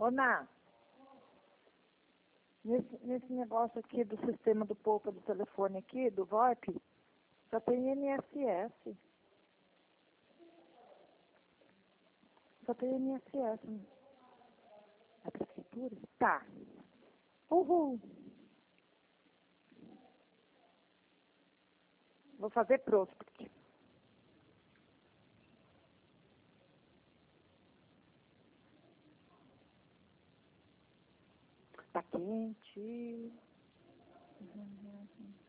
Ô, Ná, nesse negócio aqui do sistema do Poupa do telefone aqui, do VoIP, só tem INSS. Só tem INSS. A prefeitura? Tá. Uhul. Vou fazer prospect. Tá quente.